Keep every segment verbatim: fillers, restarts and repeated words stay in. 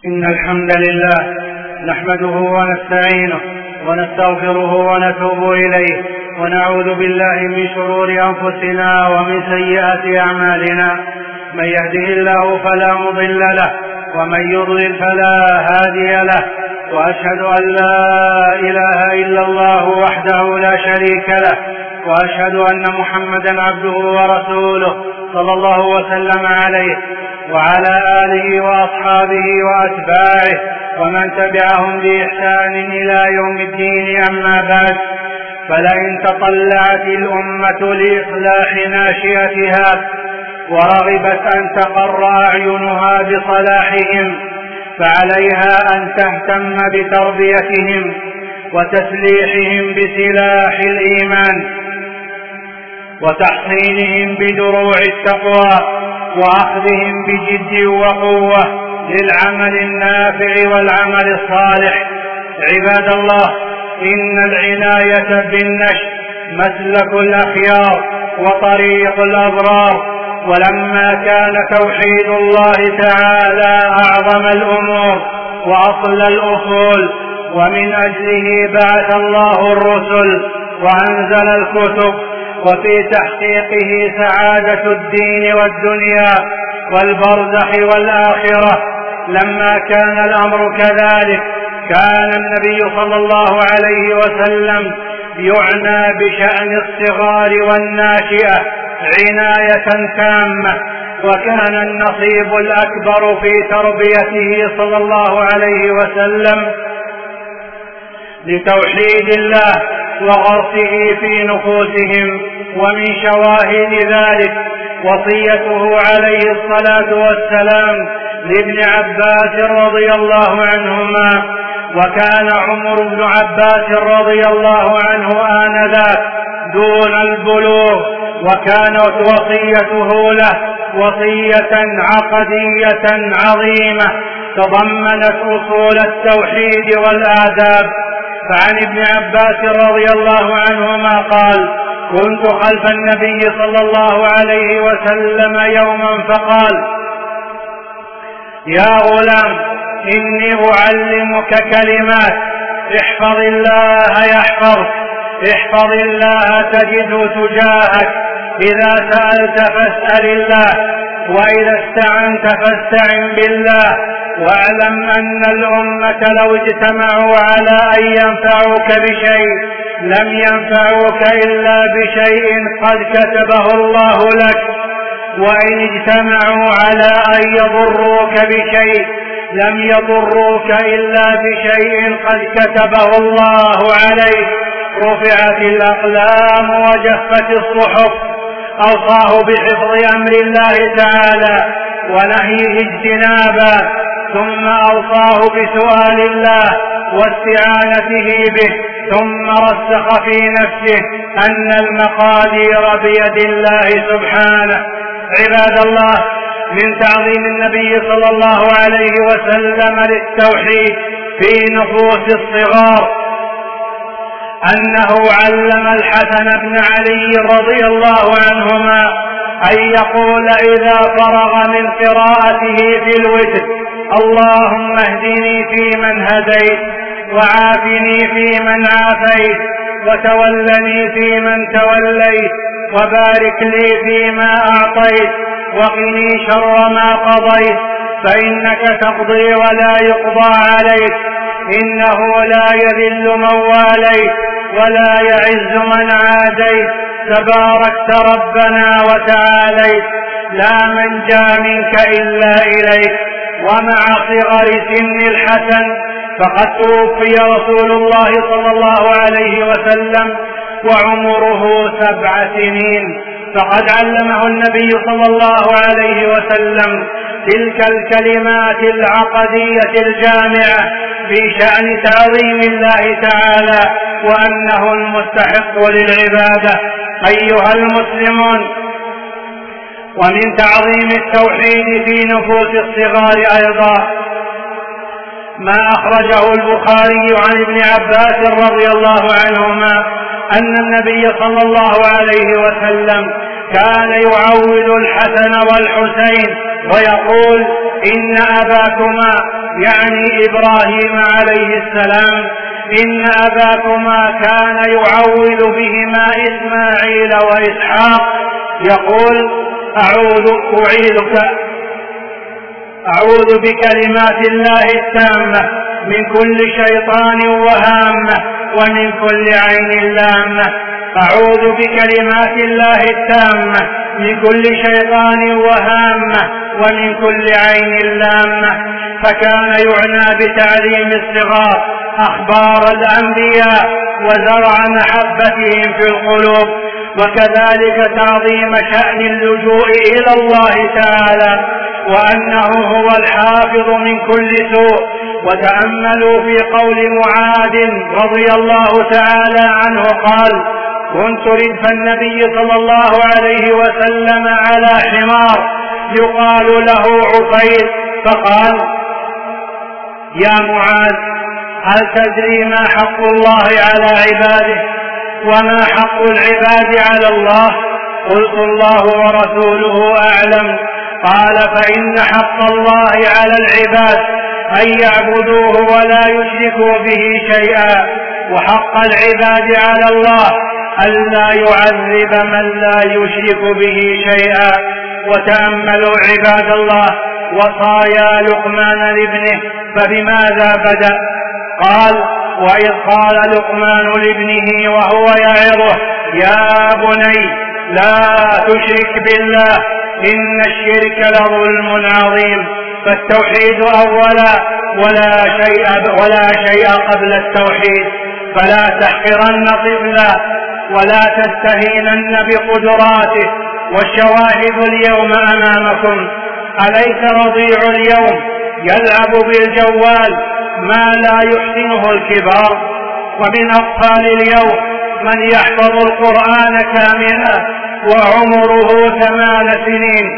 إن الحمد لله نحمده ونستعينه ونستغفره ونتوب إليه ونعوذ بالله من شرور أنفسنا ومن سيئات أعمالنا. من يهده الله فلا مضل له ومن يضلل فلا هادي له، وأشهد أن لا إله إلا الله وحده لا شريك له، وأشهد أن محمدا عبده ورسوله صلى الله وسلم عليه وعلى آله وأصحابه وأتباعه ومن تبعهم بإحسان إلى يوم الدين. أما بعد، فلئن تطلعت الأمة لإصلاح ناشئتها ورغبت أن تقر أعينها بصلاحهم فعليها أن تهتم بتربيتهم وتسليحهم بسلاح الإيمان وتحصينهم بدروع التقوى وأخذهم بجد وقوة للعمل النافع والعمل الصالح. عباد الله، إن العناية بالنشء مسلك الأخيار وطريق الأبرار، ولما كان توحيد الله تعالى أعظم الأمور وأصل الأصول ومن أجله بعث الله الرسل وأنزل الكتب، وفي تحقيقه سعادة الدين والدنيا والبرزخ والآخرة. لما كان الأمر كذلك كان النبي صلى الله عليه وسلم يعنى بشأن الصغار والناشئة عناية تامة، وكان النصيب الأكبر في تربيته صلى الله عليه وسلم لتوحيد الله وغرسه في نفوسهم. ومن شواهد ذلك وصيته عليه الصلاة والسلام لابن عباس رضي الله عنهما، وكان عمر بن عباس رضي الله عنه آنذاك دون البلوغ، وكانت وصيته له وصية عقدية عظيمة تضمنت أصول التوحيد والآداب. فعن ابن عباس رضي الله عنهما قال: كنت خلف النبي صلى الله عليه وسلم يوما فقال: يا غلام، إني أعلمك كلمات، احفظ الله يحفظك، احفظ الله تجده تجاهك، إذا سألت فاسأل الله، وإذا استعنت فاستعن بالله، واعلم أن الأمة لو اجتمعوا على أن ينفعوك بشيء لم ينفعوك إلا بشيء قد كتبه الله لك، وإن اجتمعوا على أن يضروك بشيء لم يضروك إلا بشيء قد كتبه الله عليك. رفعت الأقلام وجفت الصحف. أوصاه بحفظ أمر الله تعالى ونهيه اجتنابا، ثم أوصاه بسؤال الله واستعانته به، ثم رسخ في نفسه أن المقادير بيد الله سبحانه. عباد الله، من تعظيم النبي صلى الله عليه وسلم للتوحيد في نفوس الصغار أنه علم الحسن بن علي رضي الله عنهما أن يقول إذا فرغ من قراءته في الوتر: اللهم اهدني فيمن هديت، وعافني فيمن عافيت، وتولني فيمن توليت، وبارك لي فيما أعطيت، وقني شر ما قضيت، فإنك تقضي ولا يقضى عليك، إنه لا يذل من واليت ولا يعز من عاديت، تباركت ربنا وتعاليت، لا منجا منك إلا إليك. ومع صغر سن الحسن فقد توفي رسول الله صلى الله عليه وسلم وعمره سبع سنين، فقد علمه النبي صلى الله عليه وسلم تلك الكلمات العقدية الجامعة في شأن تعظيم الله تعالى وأنه المستحق للعبادة. أيها المسلمون، ومن تعظيم التوحيد في نفوس الصغار أيضا ما أخرجه البخاري عن ابن عباس رضي الله عنهما أن النبي صلى الله عليه وسلم كان يعود الحسن والحسين ويقول إن أباكما يعني إبراهيم عليه السلام إن أباكما كان يعوذ بهما إسماعيل وإسحاق يقول أعوذ أعيذك أعوذ بكلمات الله التامة من كل شيطان وهامة ومن كل عين لامة أعوذ بكلمات الله التامة من كل شيطان وهامة ومن كل عين لامة. فكان يعنى بتعليم الصغار أخبار الأنبياء وزرع محبتهم في القلوب، وكذلك تعظيم شأن اللجوء إلى الله تعالى وأنه هو الحافظ من كل سوء. وتأملوا في قول معاذ رضي الله تعالى عنه قال: كنت ردف النبي صلى الله عليه وسلم على حمار يقال له عفير، فقال: يا معاذ، هل تدري ما حق الله على عباده وما حق العباد على الله؟ قلت: الله ورسوله أعلم. قال: فإن حق الله على العباد أن يعبدوه ولا يشركوا به شيئا، وحق العباد على الله ألا يعذب من لا يشرك به شيئا. وتأملوا عباد الله وصايا لقمان لابنه، فبماذا بدأ؟ قال: وإذ قال لقمان لابنه وهو يعظه: يا بني لا تشرك بالله إن الشرك لظلم عظيم. فالتوحيد أولا ولا شيء, ولا شيء قبل التوحيد. فلا تحقرن طفلا ولا تستهينن بقدراته. والشواهد اليوم أمامكم: أليس رضيع اليوم يلعب بالجوال ما لا يحسنه الكبار؟ ومن أطفال اليوم من يحفظ القرآن كاملا وعمره ثمان سنين،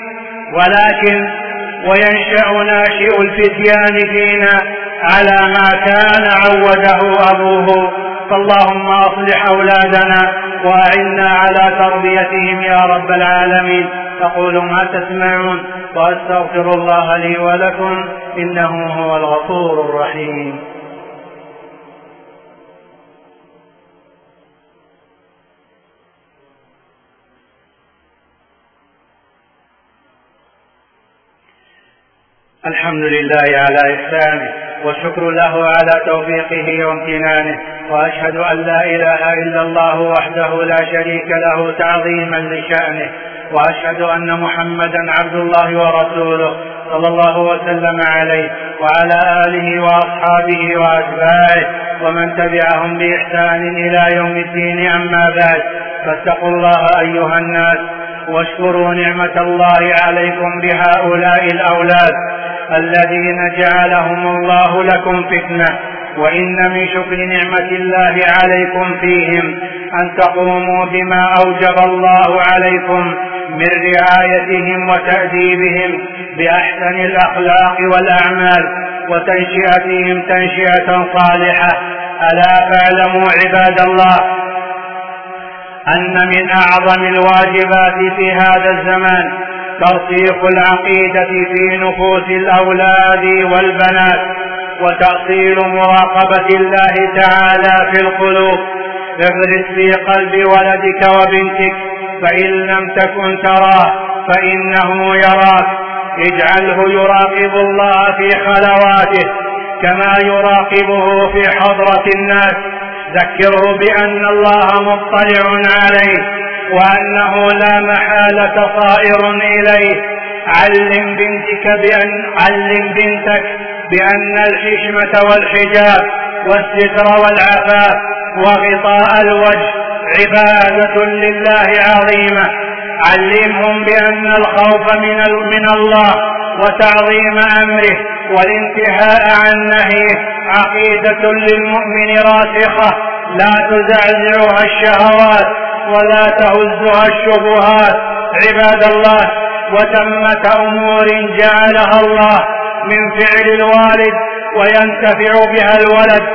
ولكن وينشأ ناشئ الفتيان فينا على ما كان عوده أبوه. فاللهم أصلح أولادنا وأعنا على تربيتهم يا رب العالمين. تقول ما تسمعون، وأستغفر الله لي ولكم إنه هو الغفور الرحيم. الحمد لله على إحسانه، والشكر له على توفيقه وامتنانه، وأشهد أن لا إله إلا الله وحده لا شريك له تعظيما لشأنه، وأشهد أن محمدا عبد الله ورسوله صلى الله وسلم عليه وعلى آله وأصحابه وأتباعه ومن تبعهم بإحسان إلى يوم الدين. أما بعد، فاتقوا الله أيها الناس، واشكروا نعمة الله عليكم بهؤلاء الأولاد الذين جعلهم الله لكم فتنة. وإن من شكر نعمة الله عليكم فيهم أن تقوموا بما أوجب الله عليكم من رعايتهم وتأديبهم بأحسن الأخلاق والأعمال وتنشئتهم تنشئة صالحة. ألا فاعلموا عباد الله أن من أعظم الواجبات في هذا الزمان ترسيخ العقيدة في نفوس الأولاد والبنات، وتأصيل مراقبة الله تعالى في القلوب. اغرس في قلب ولدك وبنتك، فإن لم تكن تراه فإنه يراك. اجعله يراقب الله في خلواته كما يراقبه في حضرة الناس. ذكره بأن الله مطلع عليه وأنه لا محالة صائر إليه. علم بنتك بأن علم بنتك بأن الحشمة والحجاب والستر والعفاف وغطاء الوجه عبادة لله عظيمة. علمهم بأن الخوف من من الله وتعظيم أمره والانتهاء عن نهيه عقيدة للمؤمن راسخة لا تزعزعها الشهوات ولا تهزها الشبهات. عباد الله، وتمة أمور جعلها الله من فعل الوالد وينتفع بها الولد.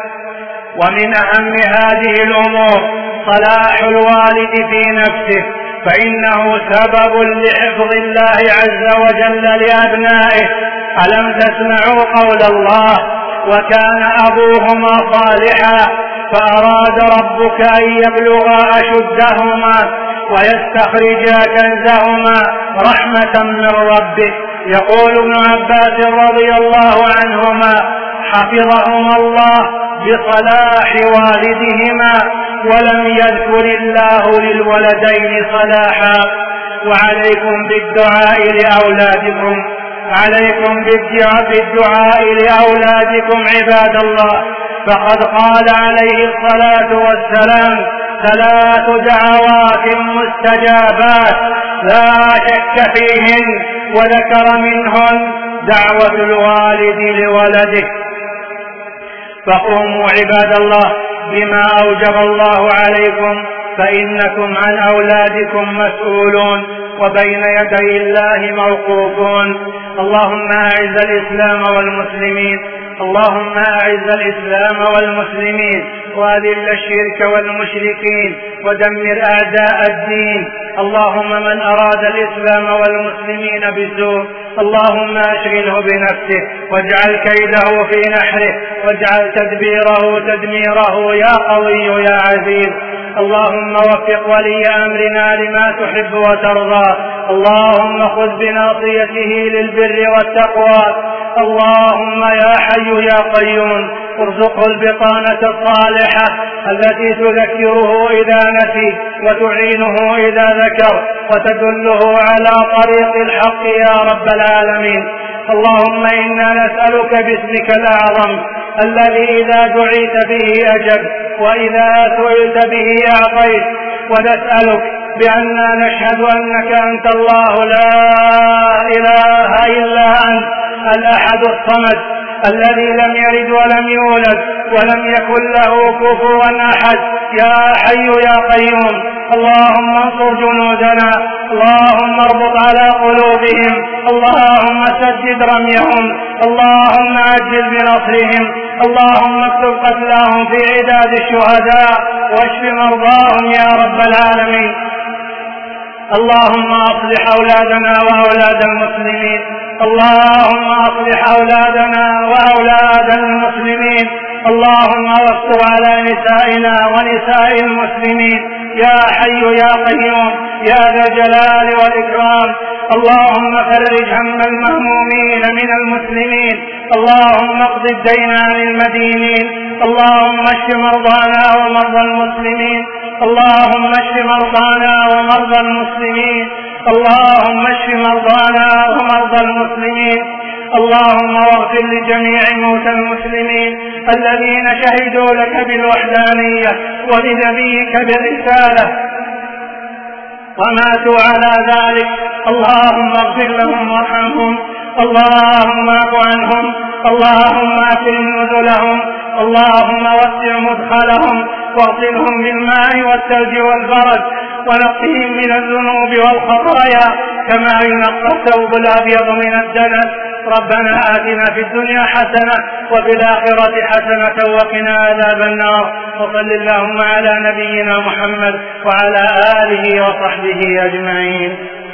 ومن أهم هذه الأمور صلاح الوالد في نفسه فإنه سبب لحفظ الله عز وجل لأبنائه. ألم تسمعوا قول الله: وكان أبوهما صالحا فأراد ربك أن يبلغا أشدهما ويستخرجا كنزهما رحمة من ربك. يقول ابن عباس رضي الله عنهما: حفظهما الله بصلاح والدهما، ولم يذكر الله للولدين صلاحا. وعليكم بالدعاء لأولادكم عليكم بالدعاء لأولادكم عباد الله، فقد قال عليه الصلاة والسلام: ثلاث دعوات مستجابات لا شك فيهن، وذكر منهن دعوة الوالد لولده. فقوموا عباد الله بما أوجب الله عليكم، فإنكم عن أولادكم مسؤولون وبين يدي الله موقوفون. اللهم أعز الإسلام والمسلمين اللهم أعز الإسلام والمسلمين وأذل الشرك والمشركين ودمر أعداء الدين. اللهم من أراد الإسلام والمسلمين بسوء اللهم أشغله بنفسه واجعل كيده في نحره واجعل تدبيره تدميره يا قوي يا عزيز. اللهم وفق ولي أمرنا لما تحب وترضى. اللهم خذ بناصيته للبر والتقوى. اللهم يا حي يا قيوم ارزقه البطانة الصالحة التي تذكره إذا نسي وتعينه إذا ذكر وتدله على طريق الحق يا رب العالمين. اللهم إنا نسألك باسمك الأعظم الذي إذا دعيت به أجب وإذا سئلت به أعطيت، ونسألك بأننا نشهد أنك أنت الله لا إله إلا أنت الأحد الصمد الذي لم يلد ولم يولد ولم يكن له كفوا أحد. يا حي يا قيوم اللهم انصر جنودنا، اللهم اربط على قلوبهم، اللهم سدد رميهم، اللهم عجل بنصرهم، اللهم اكتب قتلاهم في عداد الشهداء واشف مرضاهم يا رب العالمين. اللهم اصلح أولادنا وأولاد المسلمين اللهم اصلح أولادنا وأولاد المسلمين. اللهم واستر على نسائنا ونساء المسلمين يا حي يا قيوم يا ذا الجلال والإكرام. اللهم فرج هم المهمومين من المسلمين، اللهم اقض الدين عن المدينين، اللهم اشف مرضانا ومرضى المسلمين، اللهم اشف مرضانا ومرضى المسلمين، اللهم اشف مرضانا ومرضى المسلمين. اللهم اغفر لجميع موتى المسلمين الذين شهدوا لك بالوحدانية ولنبيك بالرسالة وماتوا على ذلك. اللهم اغفر لهم وارحمهم، اللهم اعف عنهم، اللهم اكرم نزلهم، اللهم وسع مدخلهم واغسلهم بالماء والثلج والبرد ونقهم من الذنوب والخطايا كما ينقى الثوب الأبيض من الدنس. ربنا آتنا في الدنيا حسنة وفي الآخرة حسنة وقنا عذاب النار. وصل اللهم على نبينا محمد وعلى آله وصحبه أجمعين.